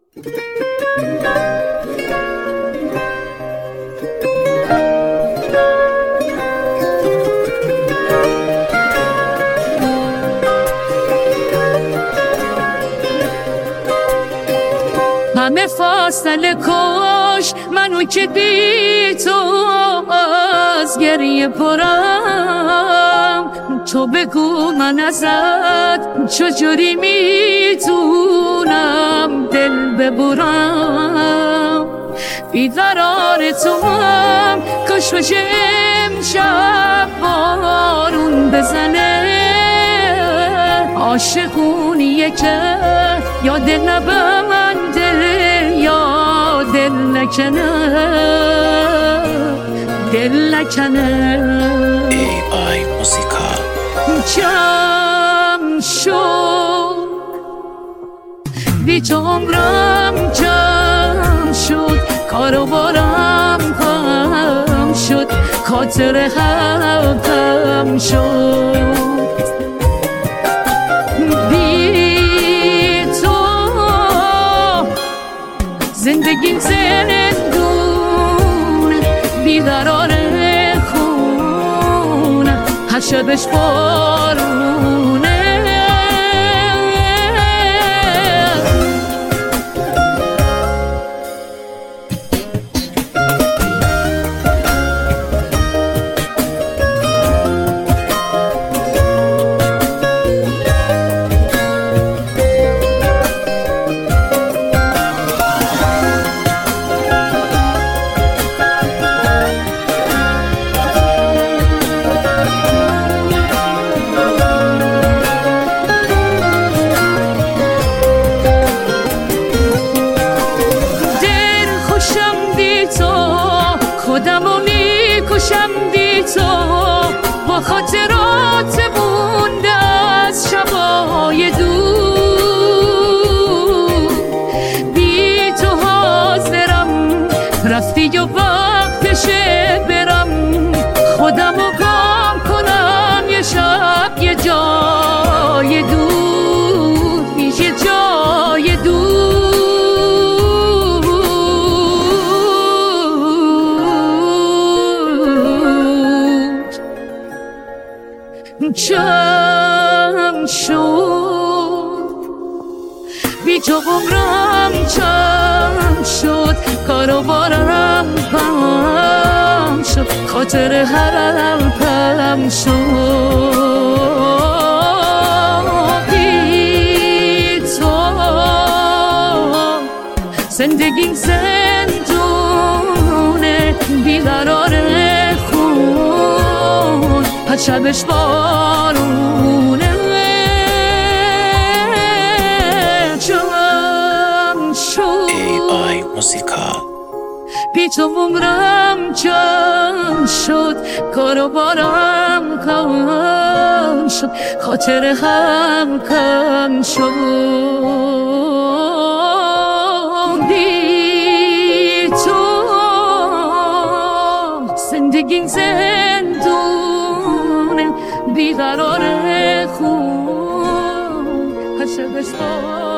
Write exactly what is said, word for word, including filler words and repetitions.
همه فاصله کش منو که بی تو از گریه پرم. تو بگو من ازت چجوری میتونم دل ببرم. بیقرار تو هم کاش بشه امشب بارون بزنه. عاشقونیه که یا دل نبنده یا دل نکنه، دل نکنه. ای آی موزیکا جمع شد بی تو عمرم جمع شد، کارو بارم کم شد، خاطر حقم شد. بی تو زندگیم زندون بیقرار خونه، هر شبش بارونه. خودمو میکشم بی تو، با خاطرات مونده از شبای دور. بی تو حاضرم رفتی و وقتشه برم، خودمو گم کنم یه شب یه جای دور، یه جای دور. جمع شد بی تو عمرم جمع شد، کارو بارم کم شد، خاطر حرفم شد. بی تو زندگیم زندونه بیقرار خون، هر شبش بارونه. جمع شد ای آی موزیکا بی تو عمرم جمع شد، کارو بارم کم شد، خاطر هم کم شد. بی تو زندگیم زندونه بیقرار خون، هر شبش